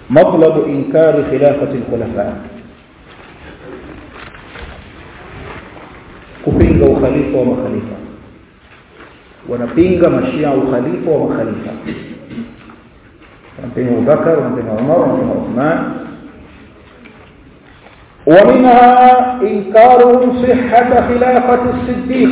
مطلب إنكار خلافة الخلفاء kupinga ukhalifa wa makhalifa wanapinga mashia ukhalifa wa makhalifa wanapinga Abu Bakar wanapinga Umar wanapinga Uthman ومنها إنكارهم صحة خلافة الصديق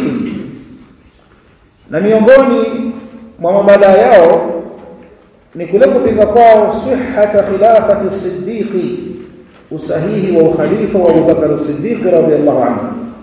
na miongoni mwa mabala yao ni kule kupinga kwao sihhata khilafati as-siddiq usahihi wa ukhalifa wa Abu Bakar as-Siddiq radhiyallahu anhu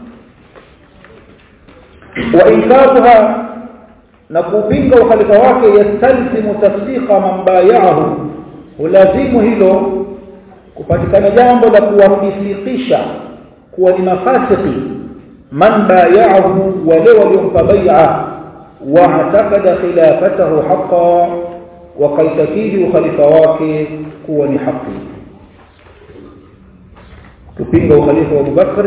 wa inkaruha na kupinga ukhalifa wake yastalzimu tasdiqa man bay'ahu ulazimu hilo kupatikana jambo la kuwafisikisha kuwa ni mafasiki man bay'ahu wale waliompa bai'a wa atakada khilafatahu haqqan wa kaitakidi ukhalifa wake kuwa ni haki kupinga ukhalifa wa Abu Bakr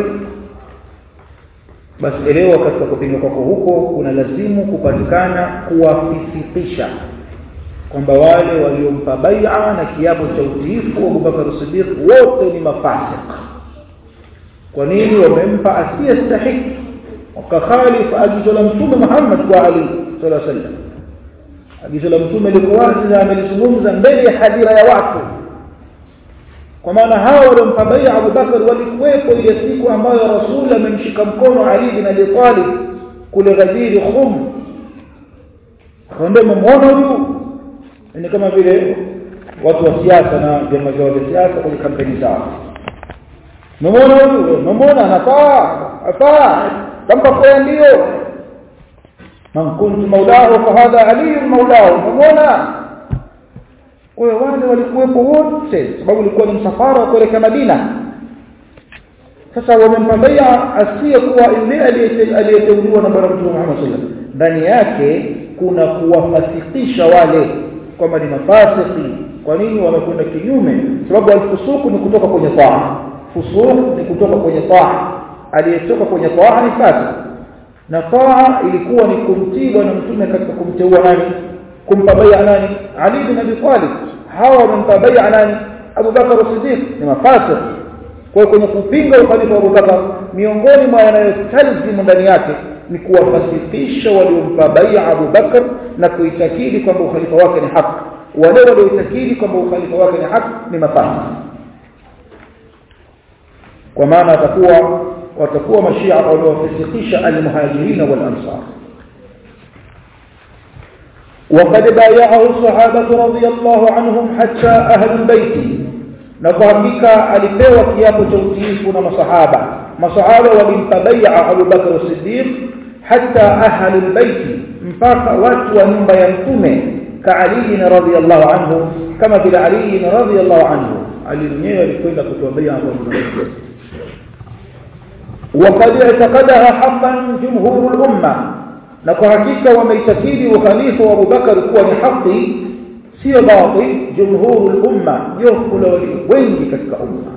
basi elewa katika kupinga kwako huko kuna lazimu kupatikana kuwafisikisha kwamba wale waliompa bai'a na kiapo cha utiifu wa Abu Bakar as-Siddiq wote ni mafasik. Kwa nini wamempa asiyestahiki wakakhalifu agizo la Mtume Muhammad kwa Ali sallallahu alaihi wasallam? Agizo la Mtume lilikuwa na amelizungumza mbele ya hadhira ya watu. Kwa maana hao waliompa bai'a Abu Bakar walikuwepo ile siku ambayo Rasul amemshika mkono Ali bin Abi Talib kule Ghadir Khum. Akamwambia muone huyu ni kama vile watu wa siasa na vyama vya siasa kwenye kampeni zao. Muone huyu, muone anafaa kama kwa ndio man kuntu maulahu fa hadha ali maulahu muona. Kwa hiyo wale walikuwepo wote sababu ilikuwa ni msafara wa kuelekea Madina. Sasa wamempa bai'a asiyekuwa ile aliyeteuliwa na Bwana Mtume Muhammad sallallahu alaihi wasallam. Ndani yake kuna kuwafasikisha wale kwamba ni mafasiki. Kwa nini wamekwenda kinyume? Sababu al-fusuq ni kutoka kwenye taa. Fusuq ni kutoka kwenye taa. Aliyetoka kwenye taa ni fasik. Na taa ilikuwa ni kumtii Bwana Mtume katika kumteua nani? Kumpa bai'a nani? Ali bin Abi Talib. Hawa wamempa bai'a nani? Abu Bakar as-Siddiq ni mafasik. Kwa hiyo kwenye kupinga ukhalifa wa Abu Bakar miongoni mwa yanayostalzimu ndani yake ni kuwafasikisha waliompa bai'a Abu Bakar na kuitakidi kwamba ukhalifa wake ni haki. Wale walioitakidi kwamba ukhalifa wake ni haki ni mafasik. Kwa maana watakuwa mashia waliofasikisha al-muhajirin wal ansar. وقد بايعه الصحابه رضي الله عنهم حتى اهل البيت نفهمika alipewa kiapo cha utiifu na masahaba walimpa bai'a Abu Bakr as-Siddiq hatta ahli al-bayt mpaka watu wa nyumba ya Mtume ka Ali radhiyallahu anhu kama vile Ali radhiyallahu anhu Ali mwenyewe alikwenda kutoa bai'a Abu Bakr وقد اعتقدها حقا جمهور الامه na kwa hakika wameitakidi ukhalifa wa Abu Bakar kuwa ni haki sio baadhi jumhurul umma jopo la wengi katika umma.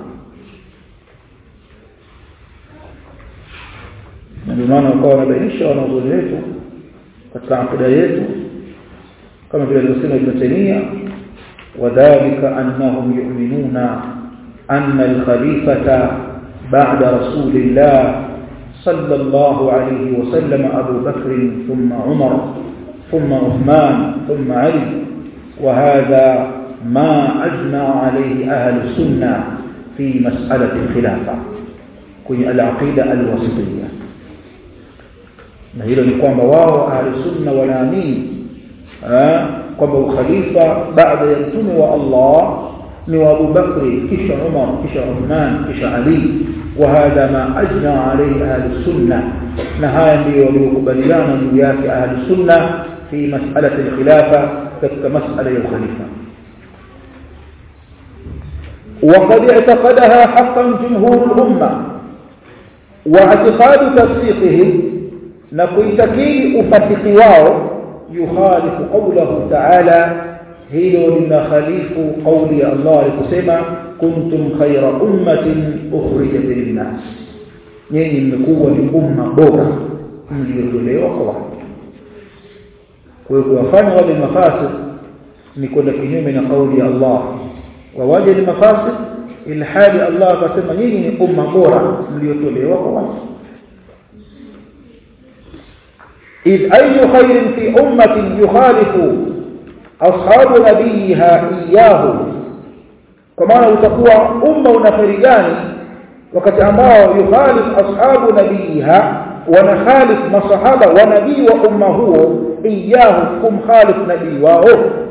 Ndio maana wakawa wanabainisha wanazuoni wetu katika akida yetu kama vile alivyosema Ibn Taymiyyah wadhalika annahum yu'minuna anna al-khalifata ba'da rasulillah صلى الله عليه وسلم أبو بكر ثم عمر ثم عثمان ثم علي وهذا ما أجمع عليه أهل السنة في مسألة الخلافة كي العقيدة الوسطية نهيل نقوم بواه أهل السنة والآمين قبل خليفة بعد ينتم والله من أبو بكر كش عمر كش عثمان كش علي وهذا ما أجمع عليه أهل السنة نهاية وليقبلان وياك أهل السنة في مسألة الخلافة كمسألة الخليفة وقد اعتقدها حقا جمهور الأمة واعتقاد تصديقهم نكويتكي أفتقواه يخالف قوله تعالى هيلو لما خليفوا قولي الله لكسما كنتم خير أمة أخرجت للناس يعني mmekuwa ni umma bora mliotolewa kwa watu. Kwa hiyo kuwafanya wale mafasik ni kwenda kinyume na kauli ya Allah wawaje ni mafasid ilhali Allah akasema nyinyi ni umma bora mliotolewa kwa watu. إذ أي خير في أمة يخالف أصحاب نبيها إياه كما utakuwa umma unafarijani wakati ambao yukhalif ashabu nabiha wanakhalif masahaba wa nabii wa umma huo iyahu kumkhalif nabii wao.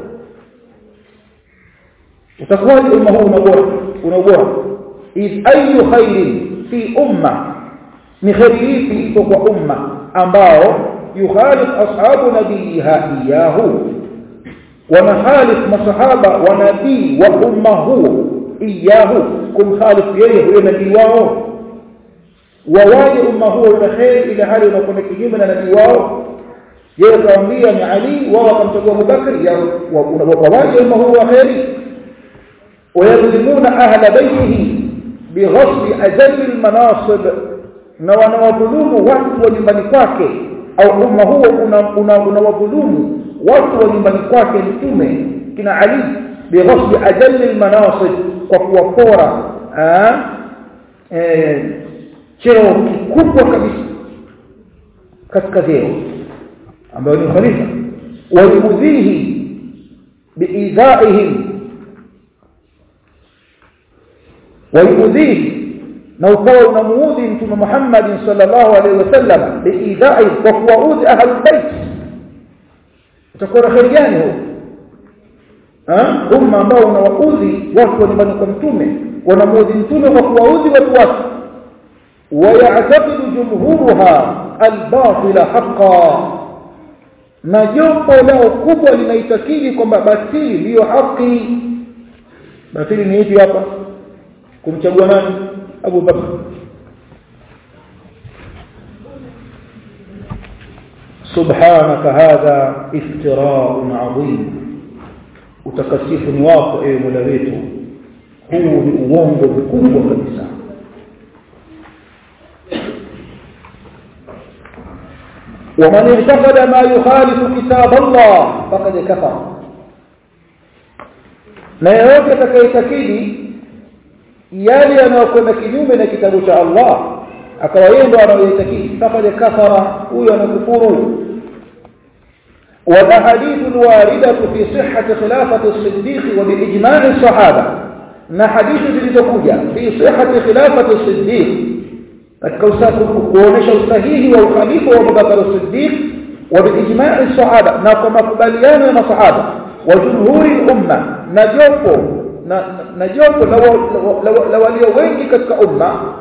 utakuwa umma huo unabora. إذ أي خير في أمة ni khairi fi kwa umma ambao yukhalif ashabu nabiha iyahu wanakhalif masahaba wa nabii wa umma huo iyahu kumkhalif yeye huyo nabii wao. wawaje umma huo una khair ila hali unakwenda kinyume na nabii wao. yeye kaambia ni Ali wao wakamchagua Abu Bakr ya wawaje umma huo wa khair. wayadhlimuna ahla baytihi bighasbi ajali almanasib na wanawadhulumu watu wa nyumbani kwake au umma huo unawadhulumu watu wa nyumbani kwake mtume kina Ali bighasbi ajali almanasib kwa kuwapora cheo kikubwa kabisa katika vyeo ambayo ni khalifa. waudhihi biidhaihim waudhihi na ukawa unamuudhi mtume Muhammad sallallahu alaihi wasallam biidha'i kwa kuwaudhi ahlul bait. utakuwa khair gani huo? umma ambao unawaudhi watu wa nyumbani kwa mtume wanamuudhi mtume kwa kuwaudhi watu wake. ويعتقد جمهورها الباطل حقا na jopo lao kubwa linaitakidi kwamba batili ndio haki. batili ni ipi hapa? kumchagua nani? Abu Bakr. subhanaka hadha iftira'un 'azim. utakasifu ni wako ewe Mola wetu, huu ni uongo mkubwa kabisa. ومن اعتقد ما يخالف كتاب الله فقد كفر. na yote atakayetakidi yale yanayokwenda kinyume na kitabu cha Allah akawa yeye ndo anayoitakidi faqad kafara, huyo anakufuru. والأحاديث الواردة في صحة خلافة الصديق وبإجماع الصحابة na hadithi zilizokuja fi sihhati khilafati as-siddiq katika kuonesha usahihi wa ukhalifa wa Abu Bakr as-Siddiq wa biijma' as-sahaba na kwa makubaliano ya masahaba wa jumhuri umma na jopo la walio wengi katika umma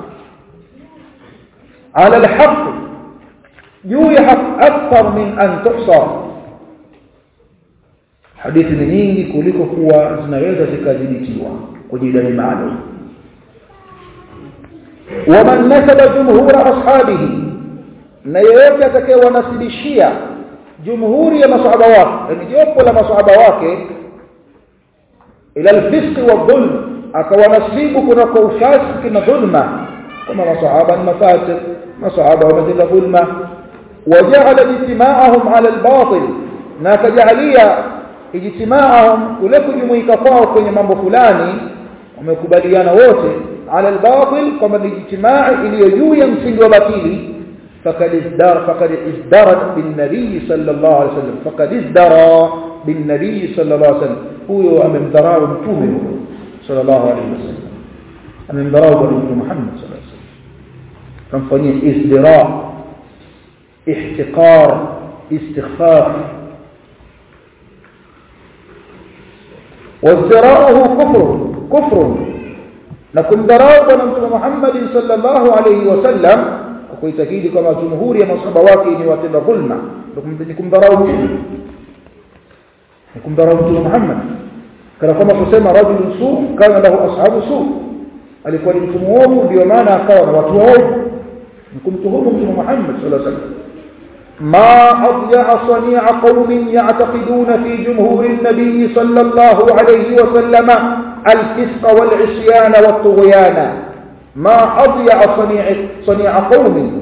ala al-haqq juu ya haq akthar min an tuhsar. hadithi ni nyingi kuliko kuwa zinaweza zikadhibitiwa kwa dalili maalum. ومن نسب جمهور اصحابه na yeyote atakayewanasibishia jumhuri ya masahaba wake, yani jopo la masahaba wake, ila al-fisq wa dhulm, akawanasibu kunako ufasiki na dhulma, kama masahaba ni mafasik, masahaba wametenda dhulma. waja'ala ijtima'ahum 'ala al-batil, na kajalia ijtima'ahum kule kujumuika kwao kwenye mambo fulani wamekubaliana wote على الباطل كما الاجتماع iliyo ya msingi wa batili. فقد ازدرت بالنبي صلى الله عليه وسلم فقد ازدرى بالنبي صلى الله عليه وسلم huyo amemdharau mtume صلى الله عليه وسلم, amemdharau mtume Muhammad صلى الله عليه وسلم, kamfanyia izdira, ihtiqar, istighfar. wazdirauhu kufr, na kumdharau bwana mtume Muhammad sallallahu alayhi wasallam kwa kuitakidi kama jumhuri ya masahaba wake ni watenda dhulma, ndio kumdharau mtume Muhammad. kana kama kusema rajul su kana lahu ashabu su, alikuwa ni mtu muovu ndio maana akawa na watu waovu, kumtuhumu mtume Muhammad sallallahu alayhi wasallam. ما أضيع صنيع قوم يعتقدون في جمهور النبي صلى الله عليه وسلم الفسق والعصيان والطغيان. ما أضيع صنيع قوم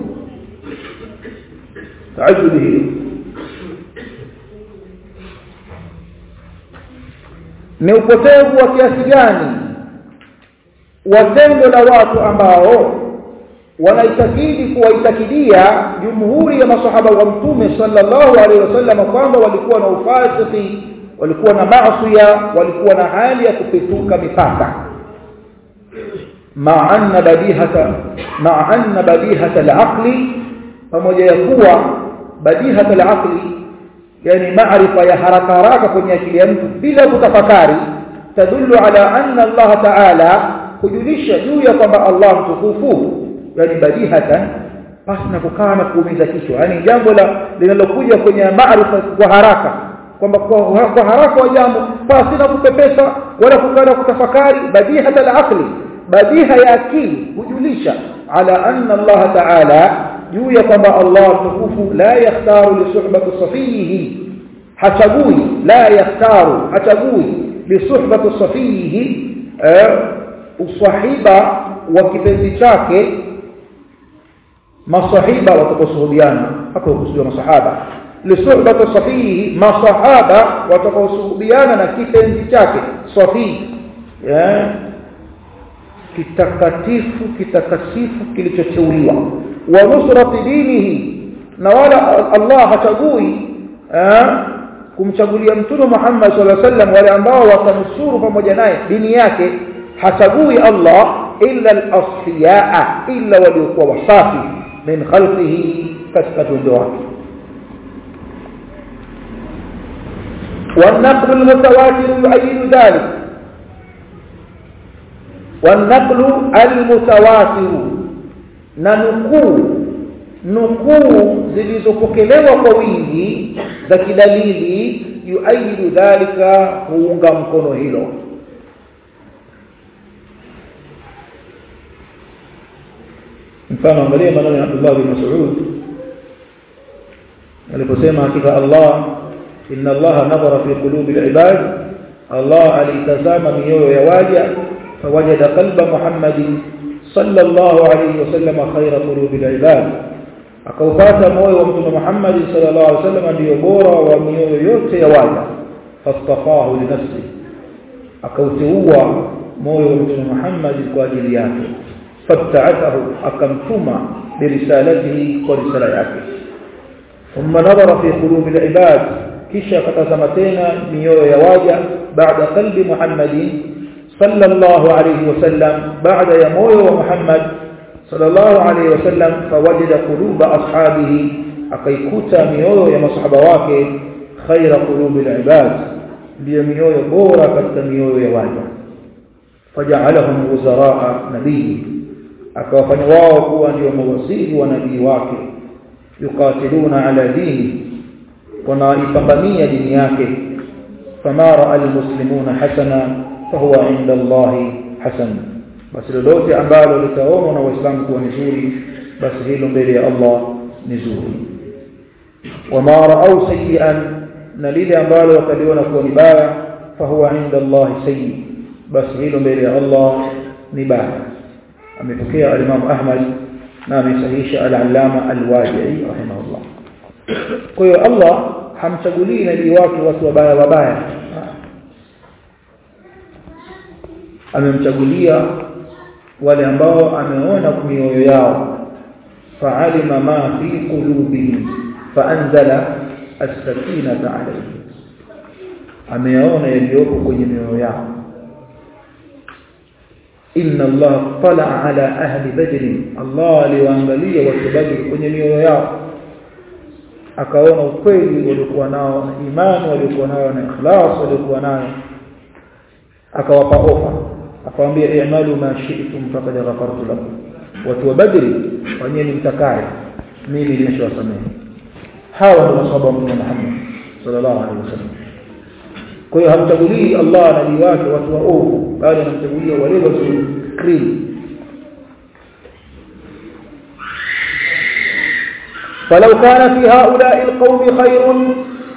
تعجبه ni upotevu wa kiasi gani wa tendo la watu ambao wanaitakidi kuwaitakidia jumhuri ya masahaba wa mtume sallallahu alaihi wasallam kwamba walikuwa na ufasiki, walikuwa na maasi, walikuwa na hali ya kupituka mipaka. ma'anna badihata al-aqli, pamoja ya kuwa badihata al-aqli yani maarifa ya haraka kwenye akili ya mtu bila kutafakari, tadullu ala anna Allah ta'ala, kujulisha juu ya kwamba Allah mtukufu, yani badihatan, basi na kukaa na kuumiza kichwa, yani jambo linalokuja kwenye maarifa kwa haraka, kwamba kwa haraka wa jambo basi na kupepesa wala kukaa kutafakari. badihata al-aqli, badiha ya akili kujulisha ala anna Allah ta'ala, juu ya kwamba Allah mtukufu la yakhtaru li suhbati safihi, hachagui, la yakhtaru, hachagui li suhbati safihi, usahiba wa kipenzi chake, masahiba watakaosuhubiana, hapo kusudia masahaba, li suhbati safihi, masahaba watakaosuhubiana na kipenzi chake safi, kitakatifu kilichoteuliwa, wa nusrati dinihi, na wala Allah hachagui kumchagulia mtume Muhammad sallallahu alaihi wasallam wale ambao watanusuru pamoja naye dini yake. Hachagui Allah illa al-asfiyaa, illa waliokuwa wasafi min khalqihi, katika viumbe wake. والنقل المتواتر يؤيد ذلك، والنقل المتواتر، na nukuu zilizopokelewa kwa wingi za kidalili, yuaidu dhalika, huunga mkono hilo. mfano angalia maneno ya Abdullah bin Mas'ud aliposema, hakika Allah, inna Allah nadhara fi qulubi al-ibad, Allah alitazama mioyo ya waja, fawajada qalba Muhammadin sallallahu alayhi wasallam khayra qulubi al-ibad, akaupata moyo wa mtume Muhammad sallallahu alayhi wasallam ndio bora wa mioyo yote ya waja. fastafahu li nafsi, akauteua moyo wa mtume Muhammad kwa ajili yake. fata'atahu, akamtuma birisalatihi, kwa risala yake. thumma nadhara fi qulubi al-ibad, kisha akatazama tena mioyo ya waja, baada qalbi Muhammadin sallallahu alayhi wasallam, baada ya moyo wa Muhammad sallallahu alayhi wasallam, fawajada quluba ashabihi, akaikuta mioyo ya masahaba wake, khaira qulubi al-ibad, ndio mioyo bora katika mioyo ya waja. faja'alahum wuzara nabii, akawafanya wao kuwa ndio mawaziri wa nabii wake. yuqatiluna ala dini, wanaipambania dini yake. fama ra'a al-muslimuna hasana fahuwa inda Allahi hasan, basi lolote ambalo litaonwa na waislamu kuwa nzuri, basi hilo mbele ya Allah ni zuri. wama ra'aw sayyi'an, na lile ambalo wataliona kuwa ni baya, fahuwa inda Allahi sayyi, basi hilo mbele ya Allah ni baya. amepokea al-Imam Ahmad na amesahihisha al-Allama al-Wadi'i rahimahullah. kwa hiyo Allah hamchagulii nabii wake watu wabaya, amemchagulia wale ambao ameona mioyo yao. fa'alima ma fi qulubihim fa'anzala as-sakinata alayhim, ameona yaliyopo kwenye mioyo yao. inna Allah tala ala ahli badr, Allah aliwaangalia watu Badr kwenye mioyo yao, akaona ukweli waliokuwa nao na imani waliokuwa nayo na ikhlas waliokuwa nayo, akawapa ofa, akawaambia i'malu ma shi'tum faqad ghafartu lakum. watu wa Badr fanyeni mtakaye, mimi nimeshawasamehe. hawa ndio masahaba wa Muhammad sallallahu alaihi wasallam. kwa hiyo hamchagulii Allah nabii wake watu waovu, bali anamchagulia wale waliokiri. falau kana fi haula'i alqawmi khairun,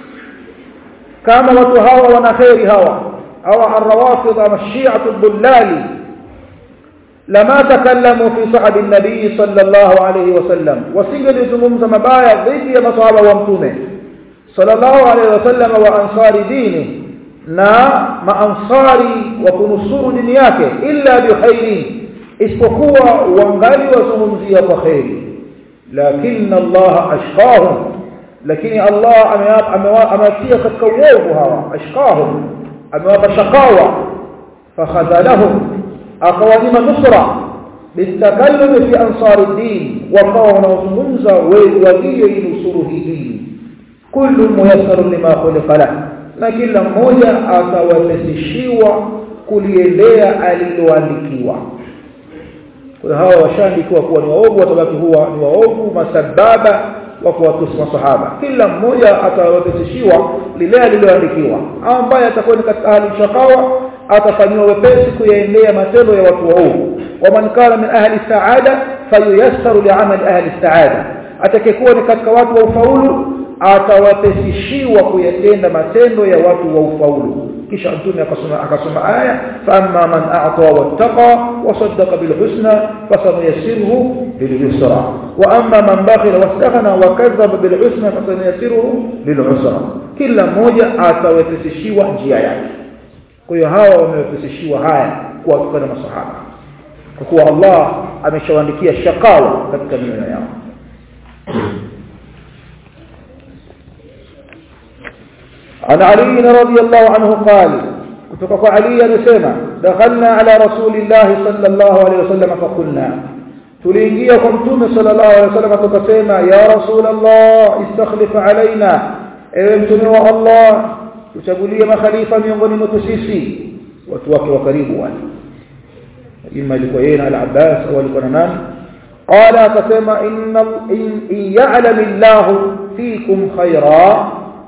kama watu hawa wana khairi, hawa الروافض والشيعة الضلال لما تكلموا في صحب النبي صلى الله عليه وسلم، وسنجلزمهم مبايا ضد مصحابه ومتومه صلى الله عليه وسلم وأنصار دينه، na maansari wa kunusuru dini yake illa bikhairi, isipokuwa wangali wazungumzia kwa khairi. Lakini Allah ashqahum, lakini Allah amewatia katika uovu hawa. Ashqahum, amewapa shakawa. Fakhadhalahum, akawanyima nusra bitakallum fi ansari din, wakawa wanazungumza walio inusuru hii dini. Kullu muyassarun lima khuliqa lahu, na kila mmoja atawepesishiwa kuliendea aliloandikiwa. Kwa hawa washaandikiwa kuwa ni waovu, watabaki huwa ni waovu masababa wa kuwatusi masahaba. Kila mmoja atawepesishiwa lile aliloandikiwa. Ambaye atakuwa ni katika ahli shakawa atafanywa wepesi kuyaendea matendo ya watu waovu. Wa man kana min ahli saada fayuyassaru li'amali ahli saada, atakayekuwa ni katika watu wa ufaulu atawapesishiwa kuyatenda matendo ya watu wa ufaulu. Kisha mtume akasoma aya, fa amma man a'ta wattaqa wa saddaqa bil husna fasanuyassiruhu lil yusra, wa amma man bakhila wastaghna wa kadhaba bil husna fasanuyassiruhu lil usra. Kila mmoja atawapesishiwa njia yake. Kwa hiyo hawa wamewapesishiwa haya kwa kufanya masahaba, kwa kuwa Allah ameshawaandikia shakawa katika mioyo yao. عن علي رضي الله عنه قال كتبك علي نسمع دخلنا على رسول الله صلى الله عليه وسلم فقلنا تلينجيكم توم صلى الله عليه وسلم تكسيما يا رسول الله استخلف علينا ايمتنوا الله تشغليه ما خليفه miongoni mwetu sisi watu wake wa karibu wale, imma ilikuwa yeye na al-Abbas au alikuwa nani. Qala akasema in ya'lam Allah fiikum khayra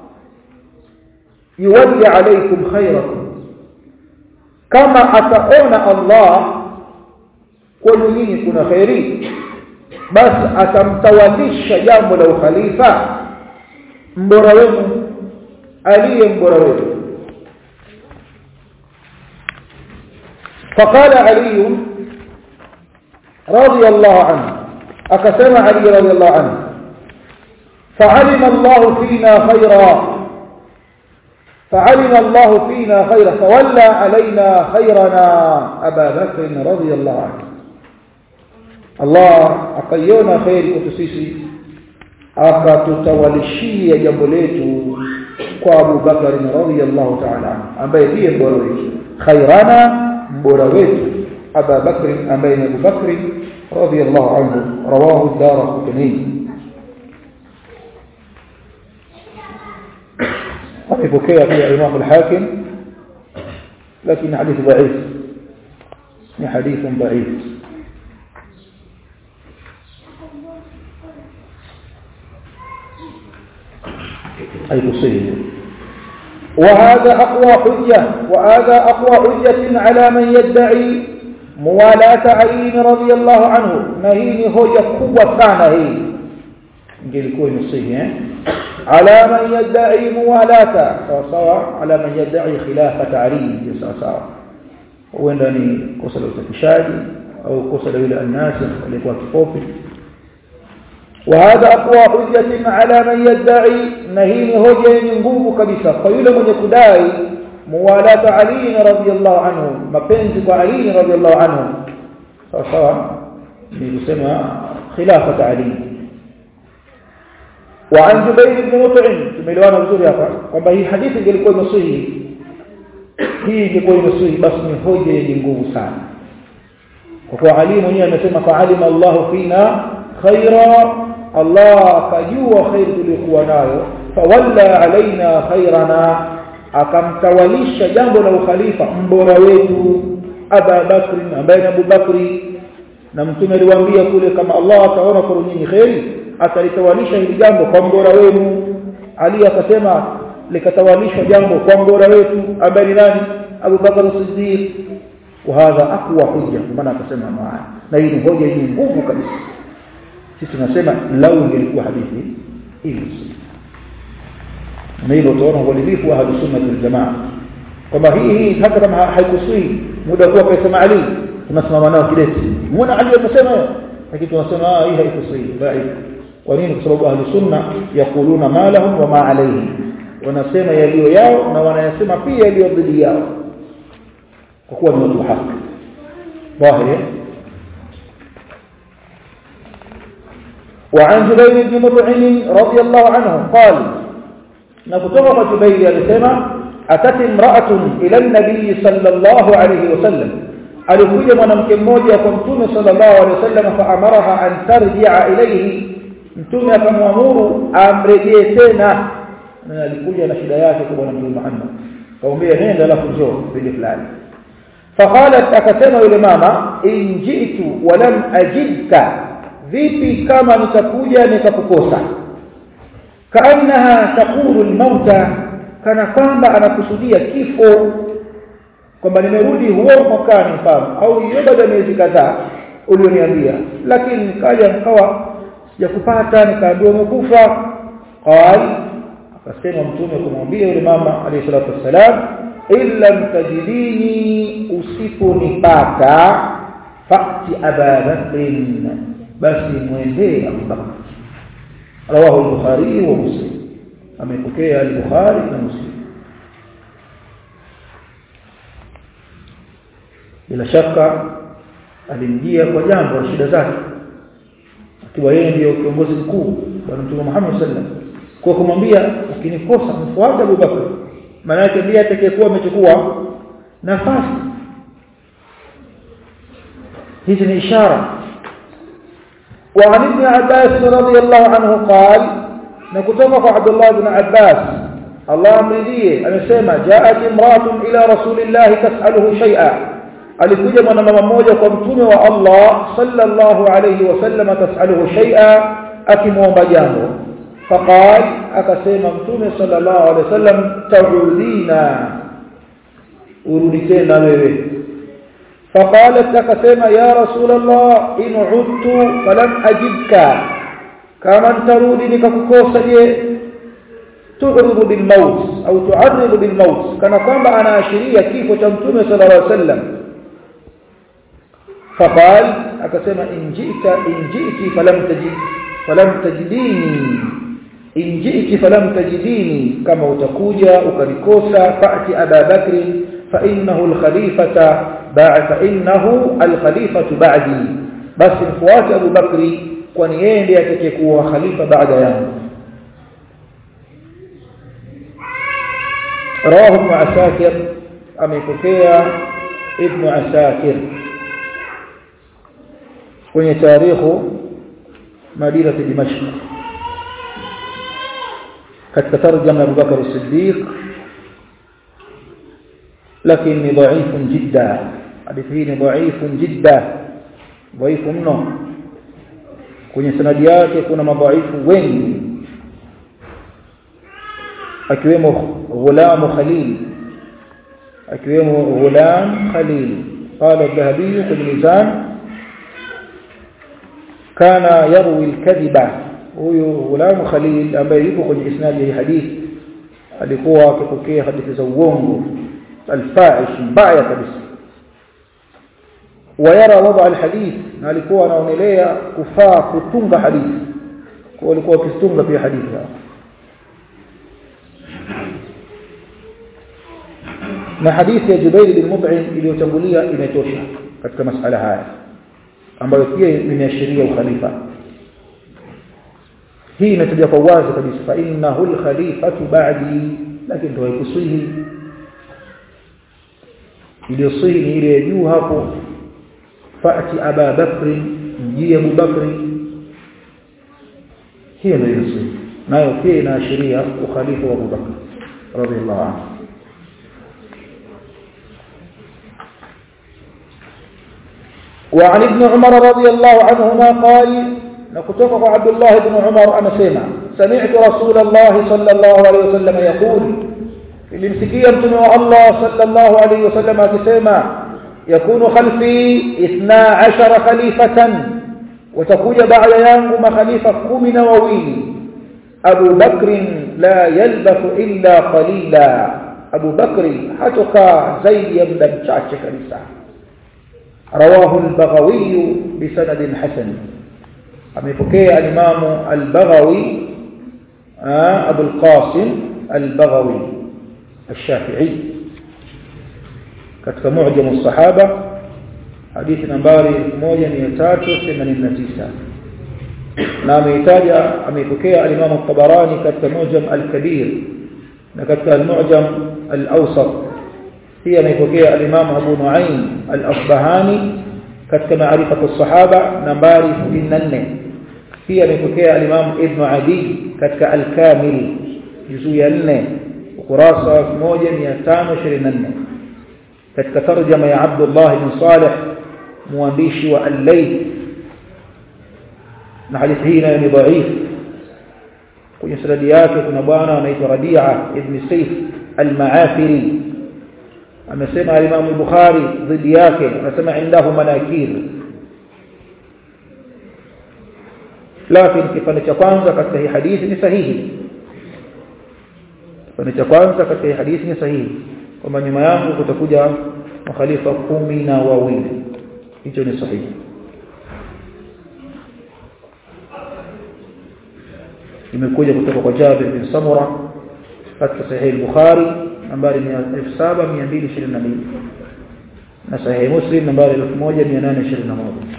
yuwalli alaykum khayrakum, kama ataona Allah kwa nyinyi kuna khairi, basi atamtawalisha jambo la ukhalifa mbora wenu, aliye mbora wenu. فقال علي رضي الله عنه، أكسم علي رضي الله عنه فعلم الله فينا خيرا، فعلم الله فينا خيرا فولى علينا خيرنا أبا بكر رضي الله عنه. الله أقيونا خير كتسيسي akatutawalishia jambo letu kwa Abu Bakar radhiyallahu ta'ala, ambaye ndiye mbora wetu. Khairana, mbora wetu, Abu Bakr, ambaye ni Abu Bakr radhiyallahu anhu. Rawahu ad-Daraqutni. وفي فيها إمام الحاكم لكن حديث ضعيف، حديث ضعيف. أي تصير. وهذا أقوى حجة على من يدعي موالاة علي رضي الله عنه. نهيني هو يقوى كان هي نجي كوي نصيه على من يدعي موالاة سواء على من يدعي خلافة علي سواء، وإنني كسل التشاجي أو كسل إلى الناس اللي كوفي. وهذا أقوى حجة على من يدعي نهين هجين ينقوم كبسا، فيقول من يكداي موالاة علي رضي الله عنه، ما بينزق علي رضي الله عنه سواء يسمى خلافة علي. وعن جبير بن مطعم تميلوانا وزوري هذا kwamba hii hadithi ilikuwa nasihi, hii ilikuwa nasihi basi ni hoja yenye nguvu sana, kwa kuwa Ali mwenyewe amesema fa'alima Allah fina khaira, Allah akajua khair tulikuwa nayo, fawalla alaina khairana, akamtawalisha jambo la ukhalifa mbora wetu Abu Bakr, ambaye Abu Bakri, na mtume aliwaambia kule kama Allah ataona kwa nyinyi khairi atalitawalisha hili jambo kwa mbora wenu. Ali akasema likatawalishwa jambo kwa mbora wetu ambaye ni nani? Abu Bakr as-Siddiq. وهذا اقوى حجه, maana akasema maana, na hii ni hoja yenye nguvu kabisa. Sisi tunasema lau ilikuwa hadithi hii, na hilo tunaona uadilifu wa ahli sunna wal jamaa kwamba hii hata kama haikusii muda kwa kusema Ali tunasimama nao kidete, muona Ali anasema, lakini tunasema hii haikusii dhaif. Kwa nini? Kwa sababu ahli sunna yakuluna ma lahum wa ma alayhi, wanasema yaliyo yao na wanayasema pia yaliyo dhidi yao kwa kuwa ni watu haki dhahiri. وعن جبير بن مطعم رضي الله عنه قال نكتب جبير alisema أتت امرأة إلى النبي صلى الله عليه وسلم alikuja mwanamke mmoja kwa mtume sallallahu alaihi wasallam faamaraha an tarji'a ilayhi mtume akamwamuru amrejee tena na alikuja na shida yake kwa bwana mtume Muhammad kaombea nenda alafu njoo bila fulani faqalat akasema yule mama in ji'tu wa lam ajidka vipi kama nitakuja nikakukosa kaannaha taqulu al-mauta kana kwamba anakusudia kifo kwamba nimerudi huo mwakani mfano au hiyo baada ya miezi kadhaa ulioniambia lakini nikaja nikawa sijakupata nikaambiwa umekufa qal akasema mtume kumwambia yule mama alayhi salatu wassalam illa mtajidini usiponipata fa'ti Aba Bakr basi muendee Abu Bakr rawahu al-Bukhari wa Muslim amepokea al-Bukhari na Muslim. Bila shaka alimjia kwa jambo la shida zake akiwa yeye ndio kiongozi mkuu bwana mtume Muhammad sallallahu alaihi wasallam kwa kumwambia ukinikosa mfuate Abu Bakr maana yake ndiye atakayekuwa amechukua nafasi hizi ni ishara. وعن ابن عباس رضي الله عنه قال نكتب عبد الله بن عباس الله امرضيه anasema جاءت امراه الى رسول الله تساله شيئا alikuja mwanamama mmoja kwa mtume wa Allah sallallahu alayhi wasallam tasaluhu shay'a akimuomba jambo faqal akasema mtume sallallahu alayhi wasallam ta'udina urudi tena wewe faqalat akasema ya rasul Allah in udtu falam ajidka kama tarudi nikakukosa je tu'ridu bil maut au tu'arridu bil maut kana kwamba anaashiria kifo cha mtume sallallahu alayhi wasallam فقال akasema in ji'ti falam tajidini in ji'ti falam tajidini kama utakuja ukanikosa fa'ti Aba Bakr fa innahu al-khalifatu ba'di basi mfuate Abu Bakri kwani yeye ndiye atakayekuwa khalifa baada yangu. rawahu Ibn Asakir amepokea Ibn Asakir kwenye tarikhu Madinah Dimashq katika tarjama Abu Bakr as-Siddiq lakini dhaif jidda hadithi hii ni dhaif jidda dhaif mno kwenye sanadi yake kuna madhaifu wengi akiwemo Ghulam Khalil قال الذهبي في الميزان كان يروي الكذبة huyo Ghulam Khalil ambaye yuko kwenye isnadi ya hadithi alikuwa akipokea hadithi za uongo alfahish mbaya kabisa wayara wada alhadith na alikuwa anaonelea kufaa kutunga hadithi kwa walikuwa wakitunga pia hadithi na hadithi ya Jubair bin Mut'im iliyotangulia imetosha katika masala haya ambayo pia imeashiria ukhalifa. Hii imetaja kwa wazi kabisa fa innahu al-khalifatu ba'di lakini ndio ikusihi iliyosihi ni ile juu hapo fa'ti Aba Bakr mjie Abu Bakr hiyo ndio iliyosihi nayo pia inaashiria ukhalifa wa Abu Bakr radhiyallahu anhu. وعن ابن عمر رضي الله عنهما قال نكتب عبد الله بن عمر أنا سمعت رسول الله صلى الله عليه وسلم يقول لمسكية امتنوا الله صلى الله عليه وسلم كسيما يكون خلفي 12 خليفة وتكون بعد يوم خليفة 12 أبو بكر لا يلبث إلا قليلا أبو بكر حتى زي يبدأ شاشك لسان رواه البغوي بسند حسن amepokea al-Imam al-Baghawi Abu al-Qasim al-Baghawi al-Shafi'i katika Mu'jam as-Sahaba hadithi nambari 1389 na ameipokea al-Imam at-Tabarani katika Mu'jam al-Kabir na katika al-Mu'jam al-Awsat pia ameipokea al-Imam Abu Nu'aym al-Asbahani katika Ma'rifatu as-Sahaba nambari 64 pia ameipokea al-Imam Ibn Adi katika al-Kamil juzuu ya 4 ukurasa 1524 katika tarjama ya Abdullah ibn Salih muandishi wa al-Layth na hadithi hii ni dhaif kwenye sanadi yake kuna bwana anaitwa Rabi'a ibn Sayf al-Ma'afiri amesema Imam al-Bukhari dhidi yake anasema indahu manakir lakini kipande cha kwanza katika hii hadithi ni sahihi kipande cha kwanza katika hii hadithi ni sahihi kwamba nyuma yangu kutakuja makhalifa 12 hicho ni sahihi imekuja kutoka kwa Jabir bin Samura katika sahih al-Bukhari nambari 7222 na sahih Muslim nambari 1821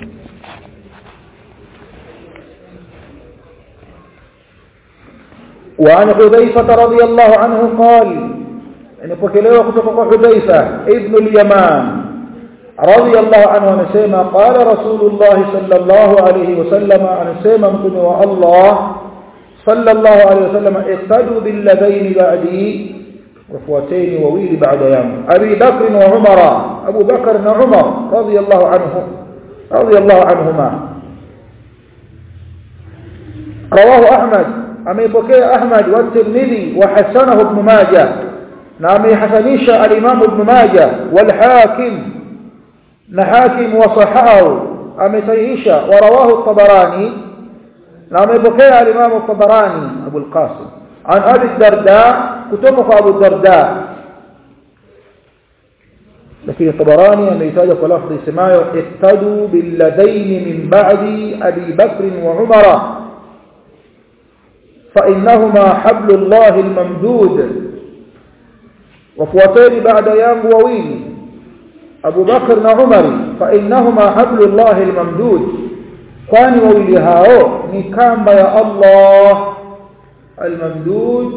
وعن حذيفة رضي الله عنه قال إن بكلوا كتبوا حذيفة ابن اليمان رضي الله عنه نسمع قال رسول الله صلى الله عليه وسلم نسمع من الله صلى الله عليه وسلم اقتدوا بالذين بعدي وفوتين وويل بعد يوم أبي بكر وعمر أبو بكر وعمر رضي الله عنهما رواه أحمد أمي بكي أحمد والترمذي وحسنه ابن ماجه نامي حسنيش الإمام ابن ماجه والحاكم نحاكم وصححه أمي سيهيش ورواه الطبراني نامي بكي الإمام الطبراني أبو القاسم عن أبي الدرداء كتبه أبو الدرداء لكن الطبراني أمي يتاجه لفظ سمايه اقتدوا بالذين من بعد أبي بكر وعمر فإنهما حبل الله الممدود وفوتين بعد يام وويل أبو بكر وعمر فإنهما حبل الله الممدود كان وويلهاو نكام يا الله الممدود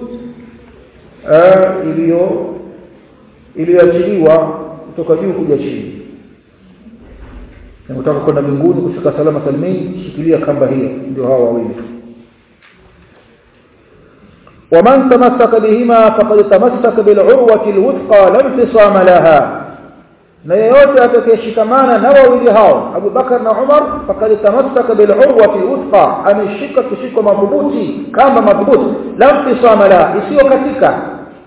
iliyoachiliwa kutoka juu kuja chini na unataka kwenda mbinguni kufika salama salimini shikilia kamba hiyo ndio hao wawili ومن تمسك بهما فقد تمسك بالعروة الوثقى لا انفصام لها na yeyote atakayeshikamana na wawili hao Abu Bakar na Umar faqad tamassaka bil urwati al-wuthqa ameshika kishiko madhubuti kama madhubuti la mtisama la isiyo katika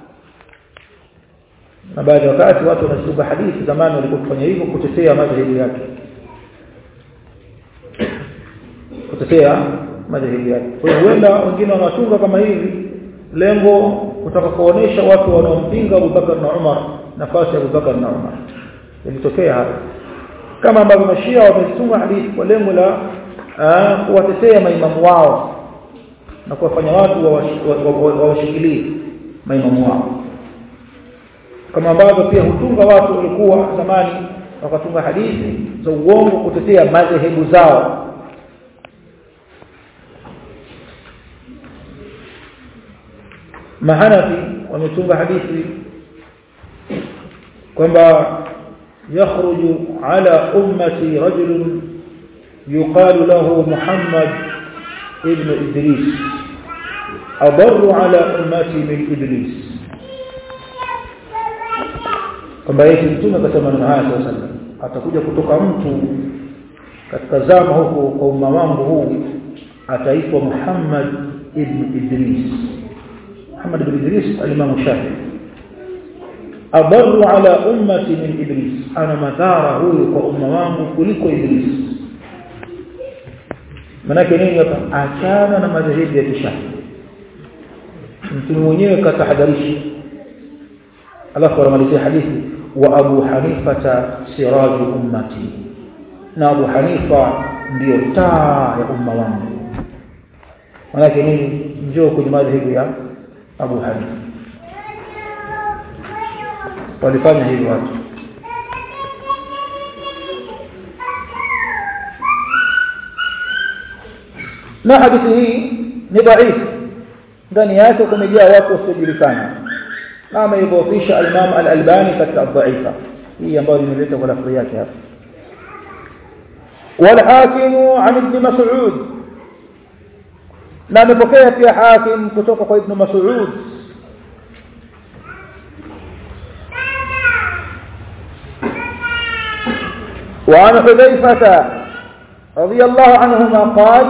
na baadhi ya wakati watu wanashuka hadithi zamani walikuwa kufanya hivyo kutetea madhehebu yake kwa hiyo wenda wengine wanatunga kama hivi lengo kutaka kuonesha watu wanaompinga Abu Bakar na Umar nafasi ya Abu Bakar na Umar ilitokea hapa kama ambavyo mashia wametunga hadithi kwa lengo la kuwatetea maimamu wao na kuwafanya watu wawashikilie maimamu wao kama ambavyo pia hutunga watu walikuwa zamani wakatunga hadithi za uongo kutetea madhehebu zao mahanafi wametunga hadithi kwamba يخرج على أمتي رجل يقال له محمد ابن إدريس أضر على أمتي من إبليس kwamba yeye mtume kasema na haya sallallahu atakuja kutoka mtu katika zama huko kwa umma wangu huu ataitwa Muhammad ibn Idris Muhammad ibn Idris al-Imam Shafi'i adarru ala ummati min Iblis ana madhara huyu kwa umma wangu kuliko Iblis manake nini hapa achana na madhehebu ya Shafi'i mtume mwenyewe katahadharishi alafu anamalizia hadithi wa Abu Hanifa siraju ummati na Abu Hanifa ndio taa ya umma wangu manake nini njoo kwenye madhehebu ya Abu Hanifa walifanya hivi watu. Na hadithi hii ni dhaifu, ndani yake kumejaa watu wasiojulikana, na ameidhofisha al-Imam al-Albani katika dhaifa hii ambayo nimeleta kwa lafzi yake hapa. والحاكم عن ابن مسعود، na amepokea pia Hakim kutoka kwa Ibn Mas'ud وعن حذيفة رضي الله عنهما قال،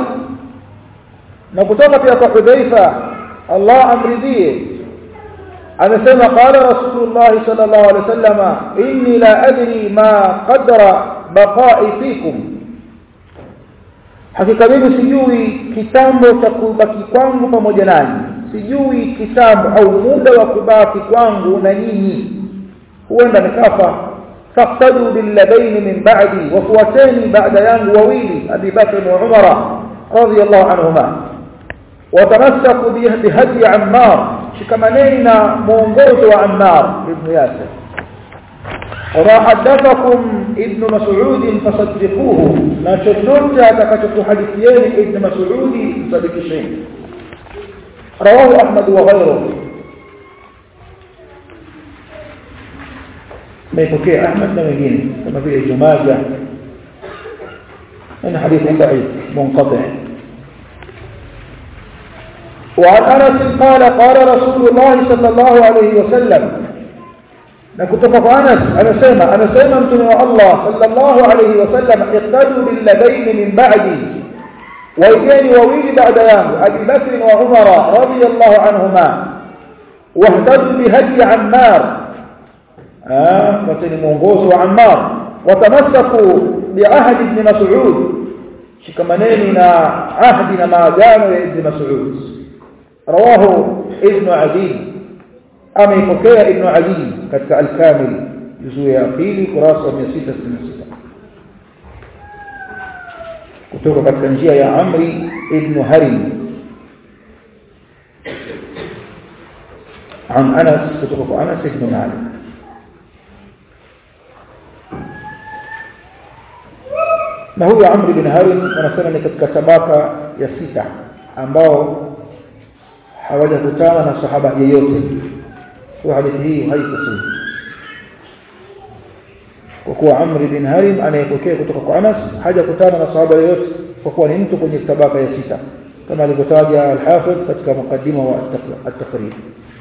نكتب في حذيفة الله أمرضيه أنا قال رسول الله صلى الله عليه وسلم إني لا أدري ما قدر بقائي فيكم، hakika mimi sijui kitambo cha kubaki kwangu pamoja nanyi, sijui kitambo au muda wa kubaki kwangu na nyinyi, huenda nikafa. faqtadu billadaini min ba'di, wafuateni baada yangu wawili, Abi Bakr wa Umar radiyallahu anhuma, watamassaku bihadi Ammar, shikamaneni na mwongozo wa Ammar ibn Yasir. وما حدثكم ابن مسعود فصدقوه، لا تشدون atakachokuhadithieni ابن مسعود صدقشين. رواه أحمد وغيره. ما يفكي أحمد نمجين كما في ابن ماجه، إن حديث ضعيف منقطع. وعن أنس قال قال رسول الله صلى الله عليه وسلم، na kutoka kwa Anas anasema mtume wa Allah sallallahu alayhi wasallam, iqtadu billadaini min ba'di, waigeni wawili baada yangu, Abi Bakr wa Umar radiyallahu anhuma, wahtadu bihadi Ammar, wateni mwongozo wa Ammar, watamassaku biahdi ibn Mas'ud, shikamaneni na ahdi na maagano ya ibn Mas'ud. Rawahu Ibn Adi, ameipokea Ibn Adi katika Al-Kamil juzuu ya 2 kurasa 666 kutoka katika njia ya Amri ibn Harim عن أنس kutoka Anas ibn Malik. Na huyu Amri ibn Harim anasema ni katika tabaka ya 6 ambao hawajakutana na sahaba yeyote. Kwa hadithi hii haikusihi, kwa kuwa Amr bin Harim anayepokea kutoka kwa Anas hajakutana na sahaba yoyote, kwa kuwa ni mtu kwenye tabaka ya 6 kama alivyotaja al-Hafidh katika mukaddima wa at-Taqrib.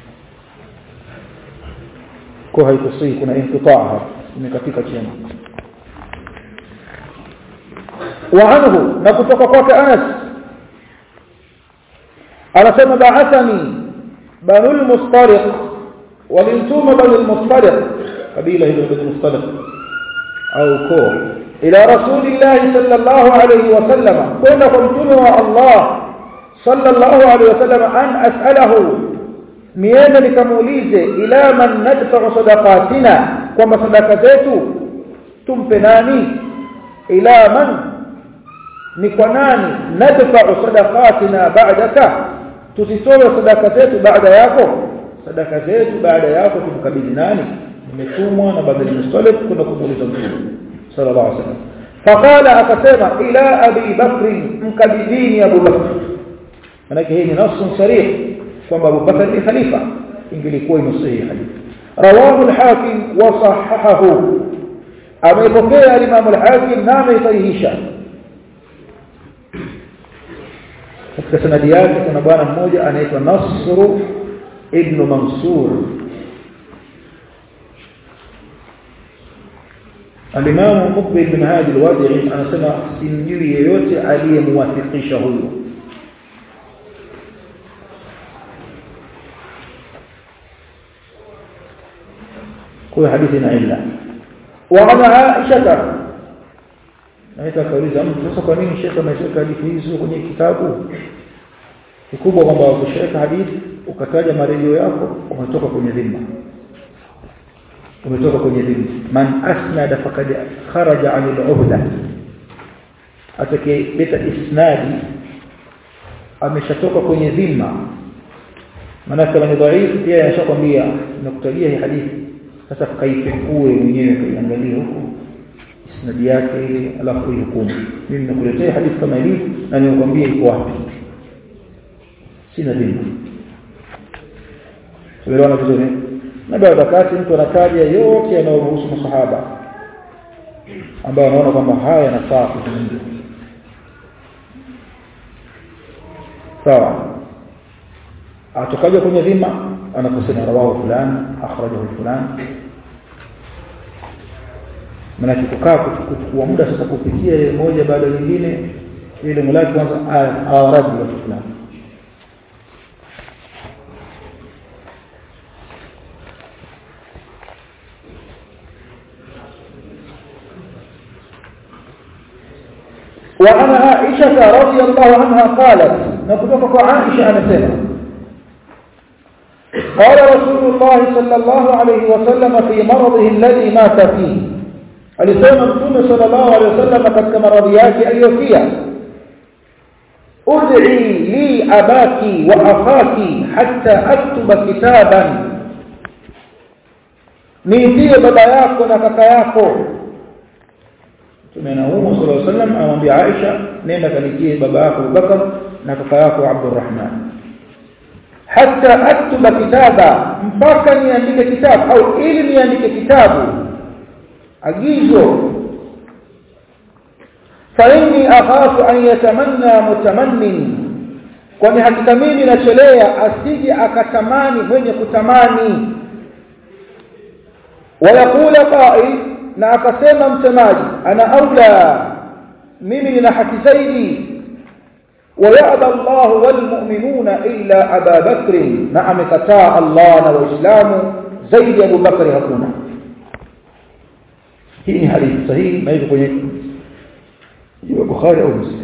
Kwa haikusihi, kuna inqitaa imekatika chini. Wa anhu, na kutoka kwa Anas anasema ba'athani Banu al-Mustariq, walimtuma Banu al-Mustariq, kabila hilo Banu al-Mustariq au koo, ila Rasulillah sallallahu alayhi wasallam, kwenda kwa mtume wa Allah sallallahu alayhi wasallam, an as'alahu, niende nikamuulize, ila man nadfa'u sadaqatina, kwamba sadaka zetu tumpe nani, ila man, ni kwa nani, nadfa'u sadaqatina ba'daka, tusitoe sadaka zetu baada yako, sadaka zetu baada yako tumkabidhi nani? Nimetumwa na Banu al-Mustaliq kwenda kumuuliza mtume sallallahu alaihi wasallam. Faqala, akasema, ila Abi Bakr, mkabidhini Abu Bakr. Maana hii ni nasu sarih kwamba Abu Bakr ni khalifa, ingelikuwa ni sahihi hadithi. Rawahu al-Hakim wa sahahahu, amepokea al-Imam al-Hakim na amesahihisha. Katika sanadi yake kuna bwana mmoja anaitwa Nasr ibn Mansur. Al-Imam Muqbil bin Hadi al-Wadi'i anasema simjui yeyote aliyemwafikisha huyo. Kwa hadithi na illa. Wa ana Aisha, naita kauliza mtu, sasa kwa nini shekha ameshika hadithi hizo kwenye kitabu? Kikubwa kwamba ukishika hadithi ukataja marejeo yako, umetoka kwenye dhima, umetoka kwenye dhima. Man asnada faqad kharaja 'an al-'uhda, atakayeleta isnadi ameshatoka kwenye dhima. Maana kama ni dhaifu pia yashakwambia nakutajia hii hadithi sasa kaipekue mwenyewe kaiangalie huko isnadi yake alafu hukumu. Mimi nakuletea hadithi kama hii na nikwambie iko wapi, sina dini. Tuelewana vizuri? Na baada wakati mtu anataja yote yanayohusu masahaba ambao anaona kwamba haya yanafaa kuzungumzwa, sawa, atokaje kwenye dhima anaposema rawahu fulani akhrajahu fulani. Maana kukaa kuchukua muda sasa kupitia moja baada ya nyingine, ile mulaki kwanza awaraji wa fulani. وعن عائشة رضي الله عنها قالت نقول عائشة أنسنا قال رسول الله صلى الله عليه وسلم في مرضه الذي مات فيه alisema Mtume sallallahu alaihi wasallam katika maradhi yake aliyofia, ud'i li abaki wa akhaki hatta aktuba kitaban, niitie baba yako na kaka yako. Mtume sallallahu alaihi wasallam amwambia Aisha, nenda kanitie baba yako Abubakar na kaka yako Abdurrahman, hatta aktuba kitaba, mpaka niandike kitabu au ili niandike kitabu agizo. Fa inni akhafu an yatamanna mutamannin, kwani hakika mimi nachelea asije akatamani mwenye kutamani. Wa yaqula qa'il, na akasema msemaji, ana aula, mimi nina haki zaidi. Wa ya'ba Allah wal mu'minuna illa Aba Bakr, na amekataa Allah na waislamu zaidi Abu Bakr hakuna. Hii ni hadithi sahihi na iko kwenye Bukhari au Muslim.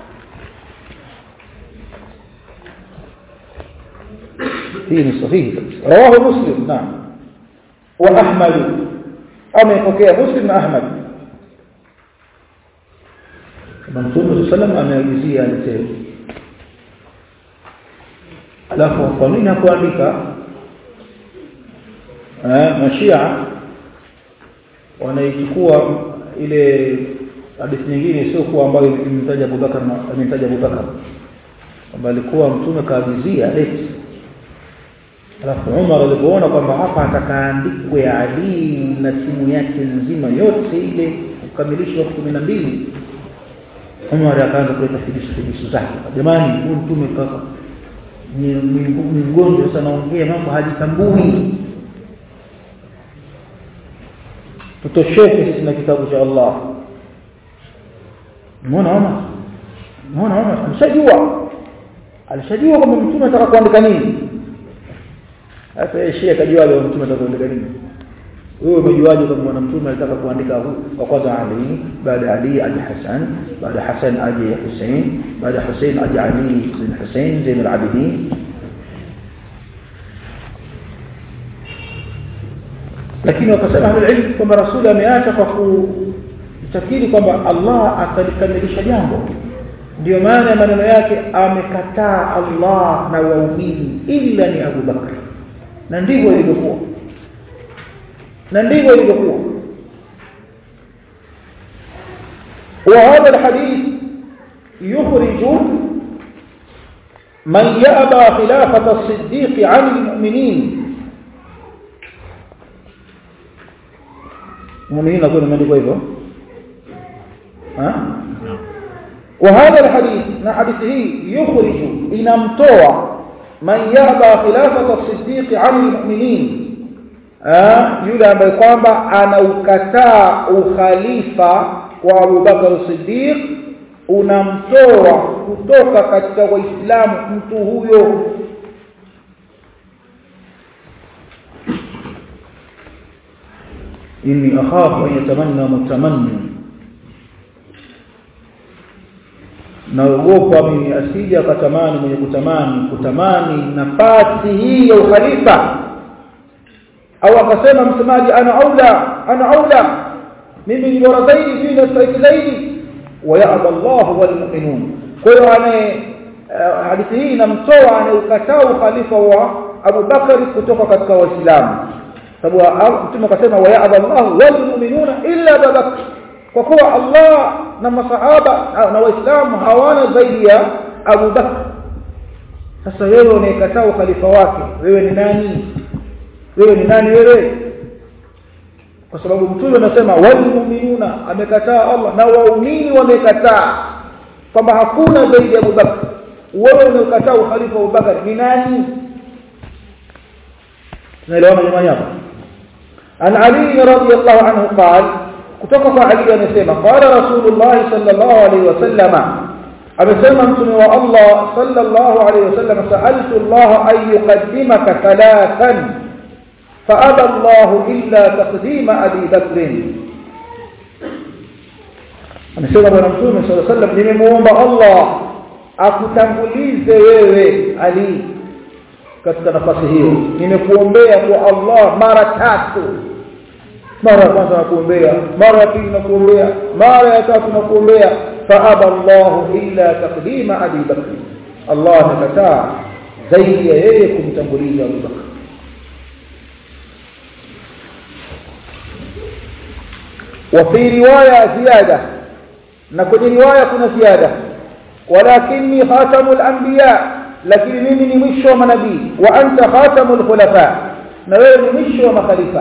Hii ni sahihi. Rawahu Muslim na wa Ahmad, amepokea Muslim na Ahmad. Mtume sallallahu ameagizia alisema, alafu kwa nini hakuandika? Mashia wanaichukua ile hadithi nyingine sio kwa ambayo imemtaja Abubakar na imemtaja Abubakar, bali alikuwa Mtume kaagizia leti. Alafu Umar alipoona kwamba hapa atakaandikwe Ali na timu yake nzima yote ile kukamilisha watu 12, Umar akaanza kuleta fidisu zake. Jamani, huyu Mtume kaka ni mgonjwa sana, ongea mambo hajitambui, tutosheke sisi na kitabu cha Allah. Muona alishajua kwamba Mtume anataka kuandika nini. Hata yeye akajua leo Mtume anataka kuandika nini. Wewe umejuaje kama Mtume anataka kuandika kwa kwanza Ali, baada Ali aje Hassan, baada Hassan aje Hussein, baada Hussein aje Ali bin Hussein Zain al-Abidin. Lakini wakasema ahlul kwamba Rasul ameacha kwa kutakiri kwamba Allah atalikamilisha jambo. Ndio maana maneno yake amekataa Allah na waumini ila ni Abu Bakr. Na ndivyo ilivyokuwa. وهذا الحديث يخرج من يأبى خلافة الصديق عن المؤمنين. المؤمنين أقول من يقول وهذا الحديث حديثه يخرج إنمتوع من يأبى خلافة الصديق عن المؤمنين، yule ambaye kwamba anaukataa ukhalifa wa Abu Bakar as-Siddiq, unamtoa kutoka katika Waislamu mtu huyo. Inni akhafu an yatamanna mutamanni, naogopa mimi asije akatamani mwenye kutamani nafasi hii ya ukhalifa. Au akasema msemaji, ana aula, mimi ni bora zaidi, mimi nastahili zaidi. Wa ya'ba Allah wal mu'minun. Kwa hiyo hadithi hii inamtoa anayekataa ukhalifa wa Abu Bakar kutoka katika Waislamu. sababu mtume akasema wa ya'ba Allah wal mu'minuna illa Abu Bakr, kwa kuwa Allah na masahaba na waislamu hawana zaidi ya Abu Bakr. Sasa wewe unayekataa khalifa wake, wewe ni nani? Wewe kwa sababu mtume anasema wal mu'minuna, amekataa Allah na waumini wamekataa kwamba hakuna zaidi ya Abu Bakr. Wewe unayekataa khalifa Abu Bakr ni nani? tunaelewana jamani hapa. An Ali radhiyallahu anhu qala, kutoka kwa Ali anasema qala Rasulullah sallallahu alayhi wasallama, amesema mtume wa Allah sallallahu alayhi wasallam, sa'altu Allah an yuqaddimaka thalathan fa aba Allah illa taqdima Abi Bakr. Amesema bwana mtume sallallahu alayhi wasallam, nimemuomba Allah akutangulize wewe Ali katika nafasi hiyo. Nimekuombea kwa Allah mara 3. Mara ya kwanza nakuombea, mara ya pili nakuombea, mara ya tatu nakuombea, fa aba Allah illa taqdima Abi Bakr. Allah amekataa zaidi ya yeye kumtanguliza Abu Bakr. وفي روايه زياده، na kwenye riwaya kuna ziada, walakinni khatamul anbiya, lakini mimi ni mwisho wa manabii, wa anta khatamul khulafa, na wewe ni mwisho wa makhalifa.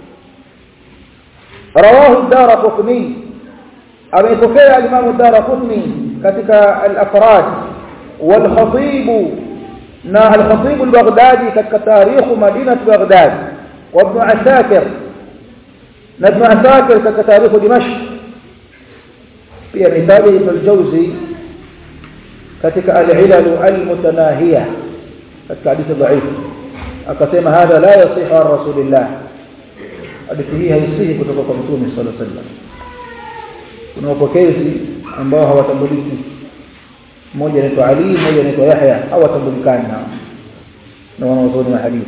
rawahu ad-Daraqutni, amepokea al-Imam ad-Daraqutni katika al-Afrad, wal Khatib, na al-Khatib al-Baghdadi katika tarikh Madinah Baghdad, wa Ibn Asakir, na Ibn Asakir katika tarikh Dimashq. pia mithali Ibn al-Jawzi katika al-Ilal al-Mutanahiya katika hadithi dhaif akasema hadha la yasihu an Rasulillah, hadithi hii haisihi kutoka kwa Mtume sallallahu alaihi wasallam. Kuna wapokezi ambao hawatambuliki, mmoja anaitwa Ali, mmoja anaitwa Yahya, hawatambulikani na wanaozoni wa hadithi.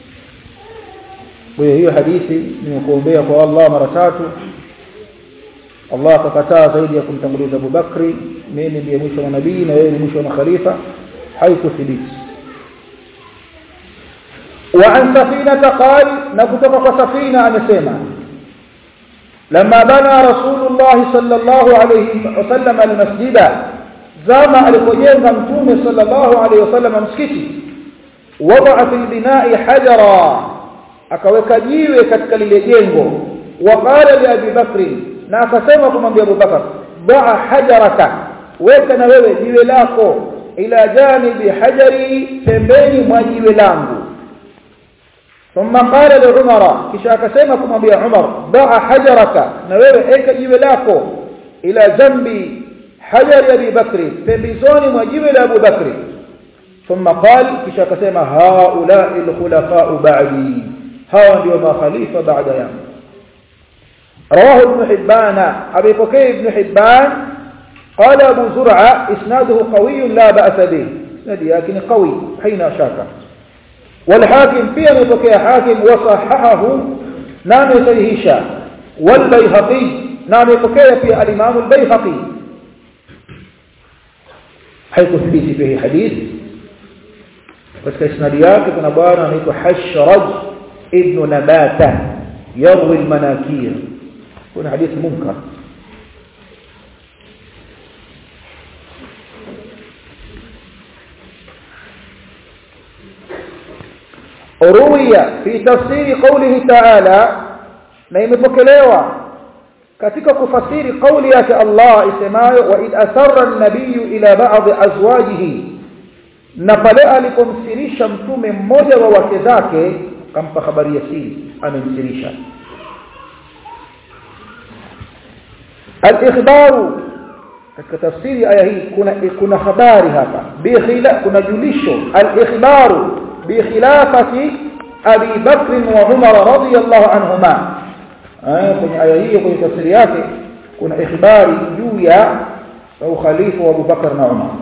Kwa hiyo hadithi nimekuombea kwa Allah mara 3, Allah akakataa zaidi ya kumtanguliza Abu Bakri, mimi ndiye mwisho wa nabii na wewe ni mwisho wa khalifa, haikuthibiti. Wa an Safina qala, na kutoka kwa Safina amesema lama bana Rasulullah sallallahu alayhi wasallam almasjida, zama alipojenga mtume sallallahu alayhi wasallam msikiti, wada'a fil bina'i hajara, akaweka jiwe katika lile jengo, wa qala li Abi Bakri, na akasema kumwambia Abu Bakar, da'a hajaraka, weka na wewe jiwe lako, ila janibi hajari, pembeni mwa jiwe langu. Thumma qala li Umar, kisha akasema kumwambia Umar, da'a hajaraka, na wewe eka jiwe lako, ila jambi hajari Abi Bakri, pembezoni mwa jiwe la Abu Bakri. Thumma qala, kisha akasema haula'i al-khulafa'u ba'di, hawa ndio makhalifa baada yangu. رواه ابن حبان، أبي بكر ابن حبان قال أبو زرعة إسناده قوي لا بأس به، لكن قوي حين شاك. والحاكم في أبي بكر حاكم وصححه نام سيه هشام، والبيهقي نام بكر في الإمام البيهقي حيث ثبت به حديث، بس كإسناديات كنا بانا نيكو حشرج ابن نباتة يروي المناكير، kuna hadithi munkar. Uruwiya fi tafsiri qawlihi ta'ala, na imepokelewa katika kufasiri kauli yake Allah isemayo, wa id asarra an-nabiyyu ila ba'd azwajihi, na pale alipomsirisha mtume mmoja wa wake zake, kampa habari ya siri, amemsirisha. al-ikhbaru, katika tafsiri aya hii kuna habari hapa, kuna julisho, al-ikhbaru bi khilafati Abi Bakr wa Umar radiyallahu anhuma. Kwenye aya hii, kwenye tafsiri yake kuna ikhbari juu ya ukhalifa wa Abu Bakr na Umar.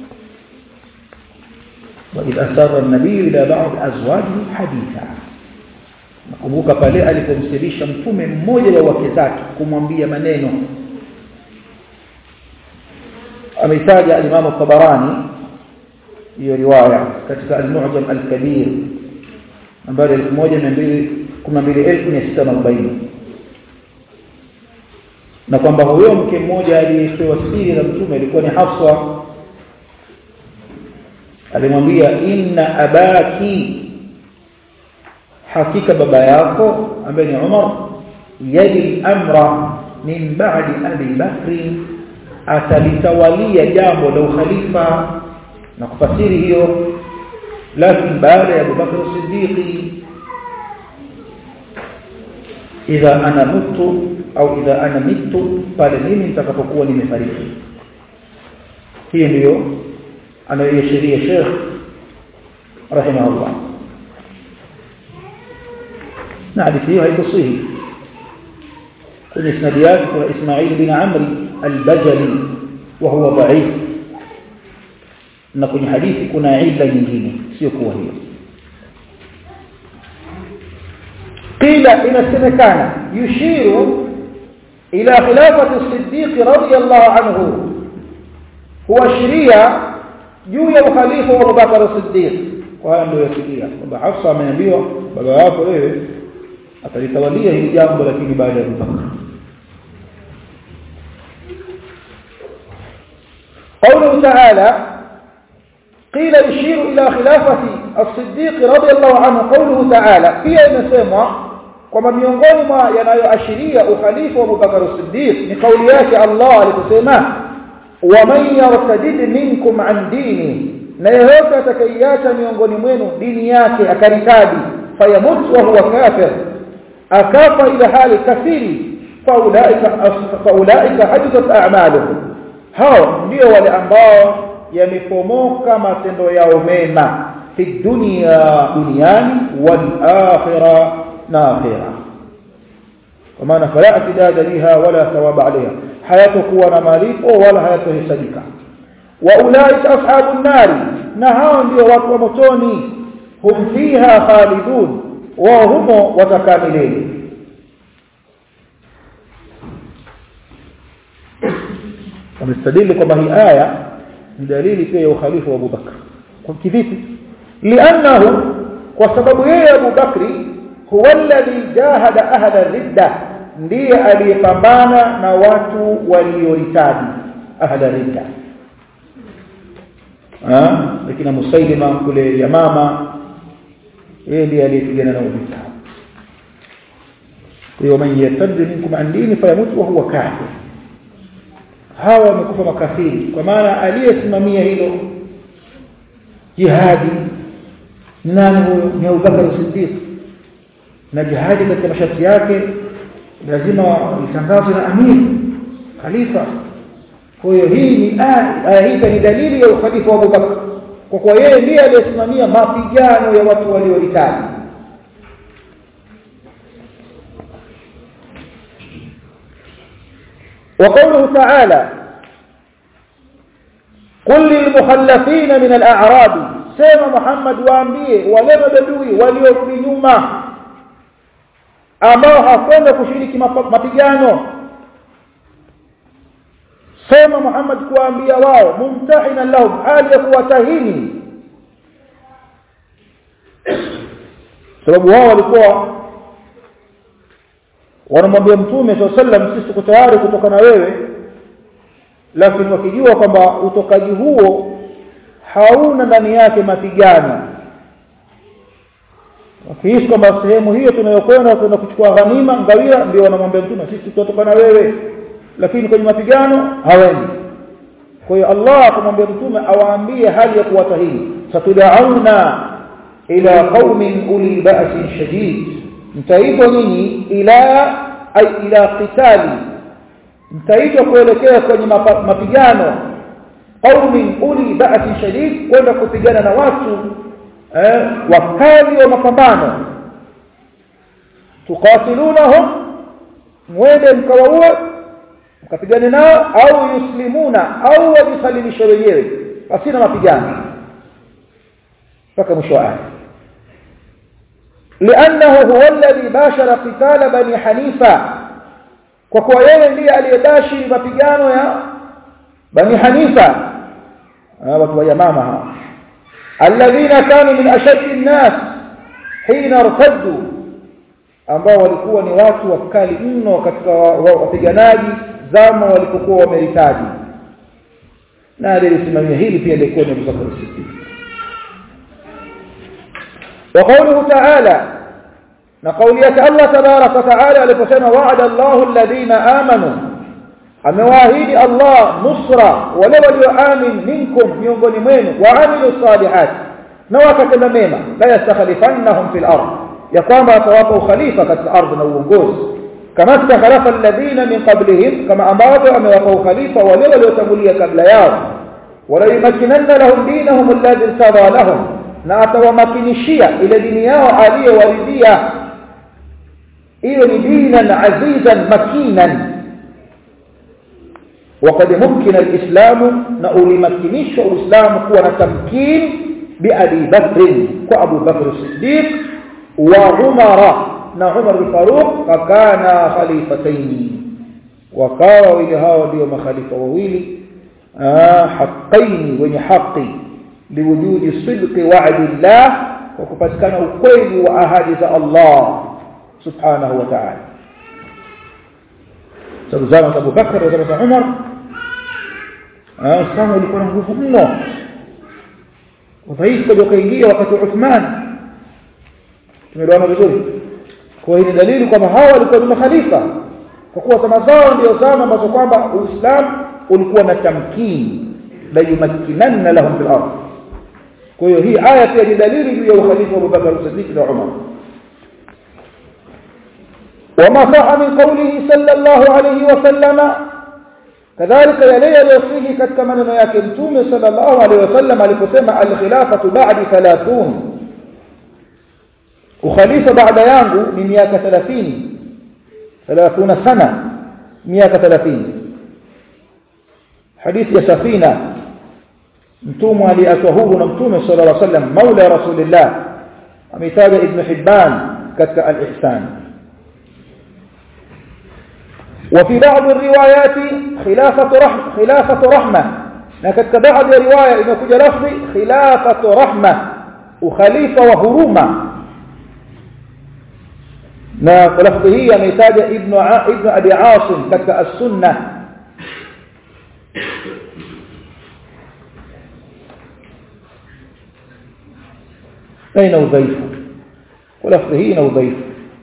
wa idh asarra an-nabiy ila ba'd azwajihi haditha, nakumbuka pale alipomsirisha mtume mmoja wa wake zake kumwambia maneno. Ameitaja al-Imam al-Tabarani hiyo riwaya katika al-Mu'jam al-Kabir nambari 1219 12640 na kwamba huyo mke mmoja aliyepewa siri na mtume alikuwa ni Hafsa. Alimwambia inna abaki, hakika baba yako ambaye ni Umar, yadi amra min ba'di Abi Bakr, atalitawalia jambo la ukhalifa na kufasiri hiyo, lakini baada ya Abu Bakr as-Siddiq, idha ana mutu au idha ana mitu, pale mimi nitakapokuwa nimefariki. Hii ndio anayoishiria Sheikh rahimahullah. na hadithi hiyo haikusihi. kwenye isnadi yake kuna Ismail bin Amr al-Bajali wa huwa dha'if, na kwenye hadithi kuna illa nyingine sio kuwa hiyo. qila inasemekana yushiru ila khilafati as-Siddiq radiyallahu anhu, huwa shiria juu ya ukhalifa wa Abu Bakar as-Siddiq. Kwa ndio yasikia kwamba Hafsa ameambiwa baba yako wewe atalitawalia hili jambo, lakini baada ya Abu Bakar. قوله تعالى قيل يشير إلى خلافة الصديق رضي الله عنه. قوله تعالى pia inasemwa kwamba miongoni mwa yanayoashiria ukhalifa wa Abu Bakar as-Siddiq ni kauli yake Allah aliposema وَمَنْ يَرْتَدِدْ مِنْكُمْ عَنْ دِينِهِ, na yeyote atakayeacha miongoni mwenu dini yake akarikadi, fayamut wa huwa kafir, akafa ila hali kafiri, faulaika habitat a'maluhum, hao ndio wale ambao yamepomoka matendo yao mema fi dunya, duniani, wal akhirah, na akhirah. kwa maana fala atidada liha wala thawaba alaiha, hayatakuwa na malipo wala hayatohesabika. wa ulaika ashabun nari, na hao ndio watu wa motoni, hum fiha khalidun, wa hum watakamilun. wamestadili kwamba hii aya ni dalili pia ya ukhalifa wa Abu Bakr. kwa kivipi? li'annahu, kwa sababu yeye Abu Bakri huwa alladhi jahada ahla ridda, ndiye aliyepambana na watu walioritadi, ahla ridda. Lakini Musailima kule Yamama, yeye ndiye aliyepigana na vita. Kwa hiyo man yatadri minkum an dini fayamut wa huwa kafir, hawa wamekufa makafiri. kwa maana aliyesimamia hilo jihadi nani huyo? Ni Abu Bakar as-Siddiq. na jihadi katika masharti yake lazima itangazwe na amir khalifa. kwa hiyo hii ni aya hii ni dalili ya ukhalifa wa Abu Bakar, kwa kuwa yeye ndiye aliyesimamia mapigano ya watu walioritadi. وقوله تعالى قل للمخلفين من الأعراب, sema Muhammad waambie wale mabadui waliorudi nyuma ambao hakwenda kushiriki mapigano. sema Muhammad kuambia wao mumtahina lahum, hali ya kuwatahini, sababu wao walikuwa wanamwambia Mtume sallam, sisi tuko tayari kutoka na wewe, lakini wakijua kwamba utokaji huo hauna ndani yake mapigano. Wakihisi kwamba sehemu hiyo tunayokwenda kwenda kuchukua ghanima ngawira, ndio wanamwambia Mtume sisi tutatoka na wewe, lakini kwenye mapigano hawendi. kwa hiyo Allah akamwambia Mtume awaambie hali ya kuwatahini, satudauna ila qaumin uli ba'sin shadid, mtaitwa nyinyi ila qitali, mtaitwa kuelekea kwenye mapigano, qaumin uli ba'sin shadid, kwenda kupigana na watu wakali wa mapambano. tuqatilunahum, mwende mkawaue mkapigane nao, au yuslimuna, au wajisalimisha wenyewe pasina mapigano, mpaka mwisho wa aya. لأنه هو الذي باشر قتال بني حنيفة, kwa kuwa yeye ndiye aliyebashi mapigano ya Bani Hanifa, watu wa Yamama hao, alladhina kanu min ashaddi an-nas hina irtaddu, ambao walikuwa ni watu wakali mno katika wapiganaji zama walipokuwa wameritaji, na alisimamia hili pia lilikuwa ni Abu Bakr as-Siddiq. Wa qawluhu ta'ala, na kauli yake Allah tabaraka wa ta'ala aliposema wa'ada Allahu alladhina amanu, amewaahidi Allah nusra wale walioamini minkum miongoni mwenu wa amilu salihat, na wakatenda mema, la yastakhlifannahum fil ardh, ya kwamba atawapa ukhalifa katika ardhi na uongozi, kama istakhalafa alladhina min qablihim, kama ambavyo amewapa ukhalifa wale waliotangulia kabla yao, wala yumakkinanna lahum dinahum alladhi irtada lahum, na atawamakinishia ile dini yao aliyowaridhia, hiyo ni dinan azizan makinan. وقد ممكن الإسلام نقول مكنيش الإسلام كون تمكين بأبي بكر وأبو بكر الصديق وعمر عمر الفاروق فكان خليفتين، وقالوا إلى اليوم خليفة وويلي حقين ونحقي لوجود الصدق وعد الله، وكفتكان القيل وأهادث الله سبحانه وتعالى. زمان أبو بكر وزمان عمر sana ulikuwa na nguvu mno, udhaifu ndio kaingia wakati wa Uthman. Tumeelewana vizuri? Kwa hiyo ni dalili kwamba hawa walikuwa ni makhalifa, kwa kuwa zama zao ndio zama ambazo kwamba Uislamu ulikuwa na tamkini, la yumakkinanna lahum fil ardh. Kwa hiyo hii aya pia ni dalili juu ya ukhalifa wa Abu Bakr as-Siddiq na Umar. وما صح من قوله صلى الله عليه وسلم كذلك يلي يصيه katika maneno yake Mtume sallallahu alaihi wasallam aliposema al-khilafatu ba'di 30, ukhalifa baada yangu ni miaka 30 sana, miaka 30. hadithi ya Safina, mtume aliyeachwa huru na Mtume sallallahu alaihi wasallam, maula rasulillah, ametaja Ibn Hibban katika al-Ihsan. وفي بعض الروايات خلافة رحمة، لكن بعض الروايات إنه كجا لفظ خلافة رحمة وخليفة وهرومة، لفظه هي ميتاج ابن أبي عاصم كتك السنة. أين وضيف ولفظه هنا وضيف.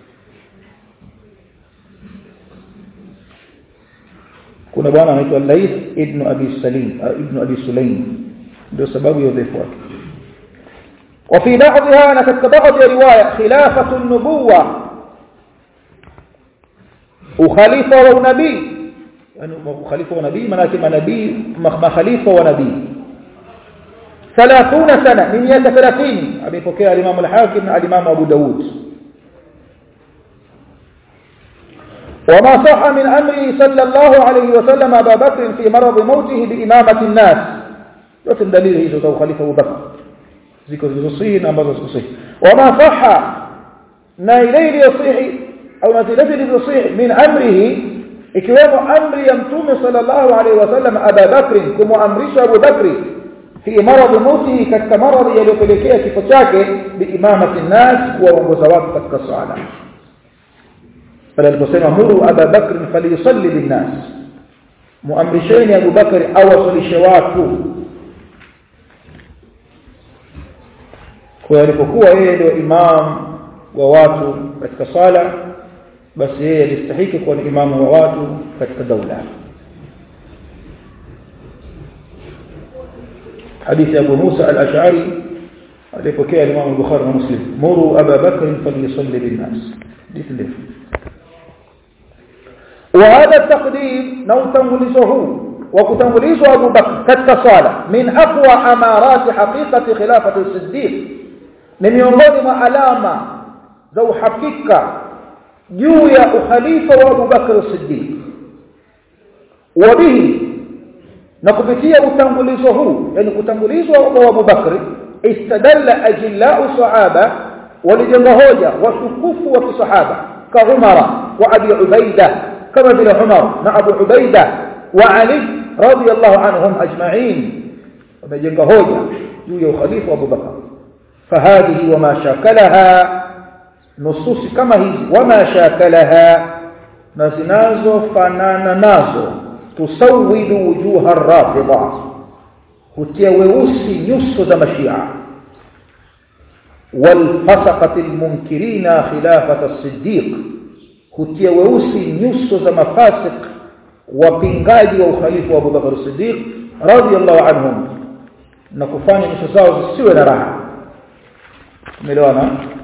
kuna bwana anaitwa Layth ibn Abi Sulaym, ndio sababu ya udhaifu wake. وفي بعضها انا katika baadhi ya riwaya khilafatu an-nubuwah, ukhalifa wa unabii, yani ukhalifa wa nabii maana yake manabii makhalifa wa nabii 30 sana, ni miaka 30. amepokea al-Imam al-Hakim na al-Imam Abu Daud. وما صح من أمره صلى الله عليه وسلم أبا بكر في مرض موته بإمامة الناس، يوتن دليل هي خليفة أبو بكر ذكر الصحيح أمر الصحيح. وما صح نايلين يصيح أو نزيلين يصيح من أمره إكرام أمر يمتوم صلى الله عليه وسلم أبا بكر كما أمرش أبو بكر في مرض موته كمرض يلوكلكيه كفتاك بإمامة الناس ووزوات كالصعالة. فالبصير أمره أبا بكر فليصلي بالناس، مؤمرشين أبو بكر أوصل شواته. ويالكوكوا يدو إمام وواتو katika sala, basi yeye alistahiki kuwa ni imamu wa watu katika dawla. hadithi Abu Musa al-Ash'ari alipokea Imam al-Bukhari na Muslim, muru Abu Bakr falyusalli bin-nas. hadithi. وهذا التقديم نو تنغليزه وكتنغليزه أبو بكر كالتصالة من أقوى أمارات حقيقة خلافة الصديق، من ينظم علامة ذو حقيقة جوية خليفة وأبو بكر الصديق. وبه نقبتية كتنغليزه، يعني كتنغليزه أبو بكر استدل أجلاء الصحابة ولجنبهوجة وشكوف وكصحابة كعمر وأبي عبيدة كما بن عمر مع أبو عبيدة وعلي رضي الله عنهم أجمعين، ومجنبهوجة يويا خليفة أبو بكر. فهذه وما شاكلها nususi kama hizi wama shakalaha na zinazofanana nazo tusawidu wujuha ar-rafidha hutia weusi nyuso za mashia والفسقة المنكرين خلافة الصديق hutia weusi nyuso za mafasik wapingaji wa ukhalifa wa Abu Bakar as-Siddiq radhiyallahu anhum na kufanya nyuso zao zisiwe na raha. Umeelewana?